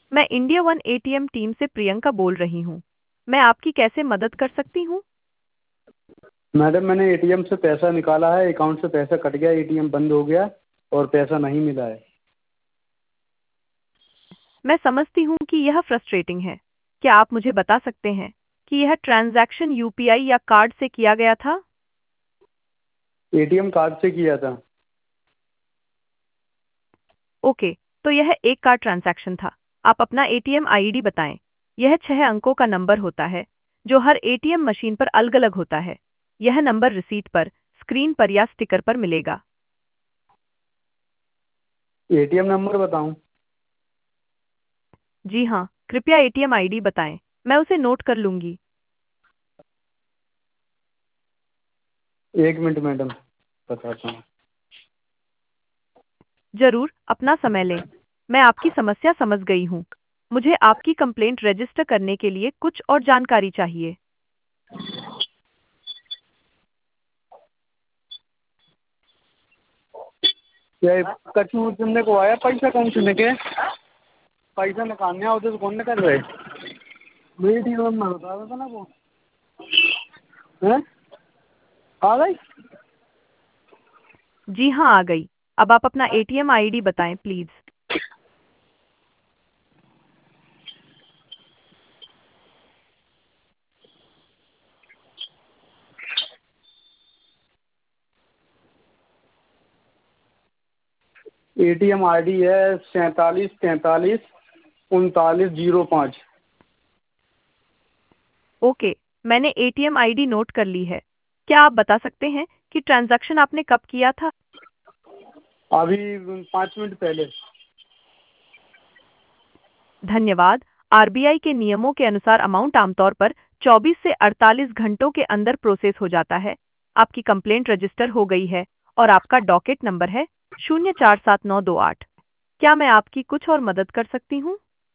मैं India one ATM team से प्रियंका बोल रही हूँ। मैं आपकी कैसे मदद कर सकती हूँ? मैडम मैंने एटीएम से पैसा निकाला है, अकाउंट से पैसा कट गया, एटीएम बंद हो गया और पैसा नहीं मिला है। मैं समझती हूँ कि यह फ्रस्ट्रेटिंग है। क्या आप मुझे बता सकते हैं कि यह ट्रांजैक्शन यूपीआई या कार्ड से किया गया था? एटीएम कार्ड से किया था। ओके, तो यह एक कार्ड ट्रांजैक्शन था। आप अपना एटीएम आईडी बताएं। यह 6 अंकों का नंबर होता है जो हर एटीएम मशीन पर अलग-अलग होता है। यह नंबर रिसीट पर, स्क्रीन पर या स्टिकर पर मिलेगा। एटीएम नंबर बताऊं? जी हाँ, कृपया एटीएम आईडी बताएं। मैं उसे नोट कर लूंगी। 1 मिनट मैडम, बताता हूँ। जरूर, अपना समय लें। मैं आपकी समस्या समझ गई हूँ। मुझे आपकी कंप्लेंट रजिस्टर करने के लिए कुछ और जानकारी चाहिए। क्या कछु तुमने को आया पैसा कौन सुने के? पैसा निकालने आओ तो कौन कर रहे? मेरी टीम में बता रहा था ना वो है आ गई। जी हाँ, आ गई। अब आप अपना एटीएम आईडी बताएं प्लीज। एटीएम आईडी है 47 43 39 05। ओके, मैंने एटीएम आईडी नोट कर ली है। क्या आप बता सकते हैं कि ट्रांजैक्शन आपने कब किया था? अभी 5 मिनट पहले। धन्यवाद। आरबीआई के नियमों के अनुसार अमाउंट आमतौर पर 24 से 48 घंटों के अंदर प्रोसेस हो जाता है। आपकी कंप्लेंट रजिस्टर हो गई है और आपका डॉकेट नंबर है 047928। क्या मैं आपकी कुछ और मदद कर सकती हूँ?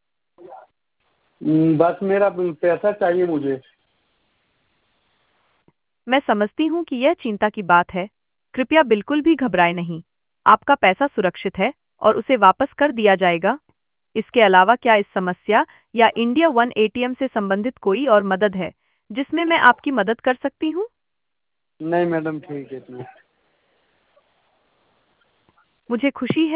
बस मेरा पैसा चाहिए मुझे। मैं समझती हूँ कि यह चिंता की बात है। कृपया बिल्कुल भी घबराएं नहीं। आपका पैसा सुरक्षित है और उसे वापस कर दिया जाएगा। इसके अलावा क्या इस समस्या या इंडिया वन एटीएम से संबंधित कोई और मदद है जिसमें मैं आपकी मदद कर सकती हूँ? नहीं मैडम, ठीक है इतना। मुझे खुशी है